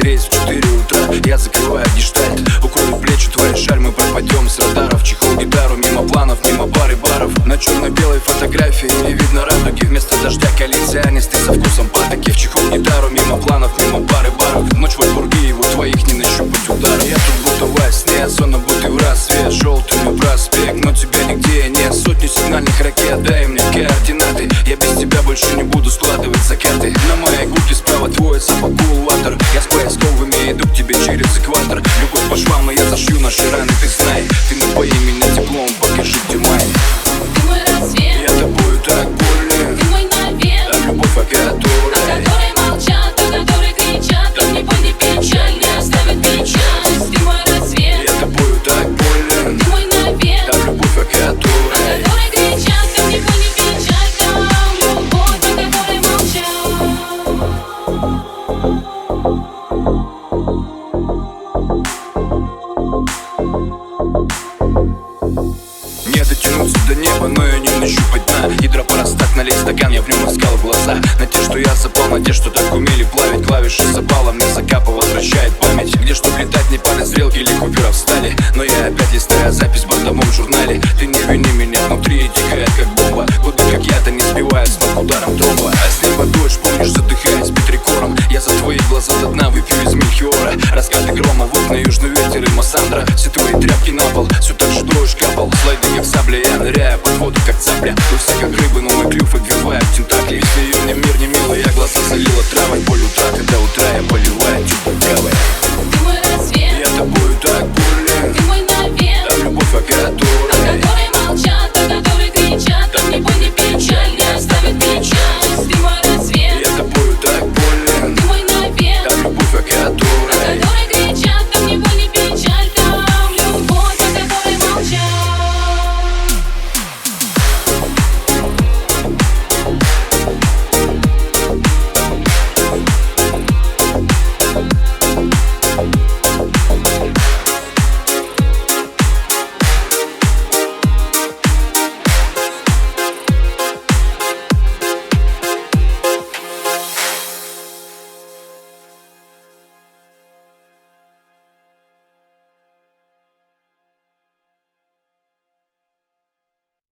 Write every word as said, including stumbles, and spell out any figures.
рейс в четыре утра. Я закрываю гештальт, укроет плечи твои шаль. Мы пропадем с радаров, чехол, гитару, мимо планов, мимо пары баров. На черно-белой фотографии не видно радуги. Вместо дождя коалиционисты со вкусом патоки. В чехол, гитару, мимо планов, мимо пары баров. Ночь в Альбурге, его твоих не нащупать удары. Я тут будто во сне, сон будто в рассвет. Желтыми проспект, но тебя нигде нет. Сотни сигнальных ракет, дай мне координаты. Я без тебя больше не буду складывать закаты. На моей губке справа твой запах кулватер. Я с поисковыми иду к тебе через экватор. Любовь по швам, и я зашью наши раны, ты знай. Ты напои меня теплом, покажи, где май. Ты мой рассвет, я тобою так болен. ты мой навет, а любовь, о которой, о которой молчат, о которой кричат. Как не пой, не печаль, не оставит печаль. Ты мой рассвет, я тобою так болен. ты мой навет, а любовь, о которой, о которой кричат. Как не пой, не печаль, там любовь, о которой молчат. Не дотянуться до неба, но и не нащупать дна. Гидропоростат, налей стакан, я в нем искал глаза. На те, что я запал, на те, что так умели плавить. Клавиши запала, мне закапа возвращает память. Где чтоб летать, не пары стрелки или купюра встали. Но я опять листаю запись в бортовом журнале. Ты не вини меня, внутри тикает как бомба. Годы как я-то не сбивает с ног ударом тромба. А с неба дождь, помнишь, задыхаясь битрикором. Я за твои глаза до дна выпью из мельхиора. Раскаты грома, в окна южный ветер и Массандра. Все твои тряпки на пол, все так же дождь капал. Слайды как сабля, я ныряю под воду как цапля. Вы все как рыбы, но мой клюв обвивает тентакли. Если ее мне мир не милый, я глаза залила травой. Боль утраты до утра я поливаю теплой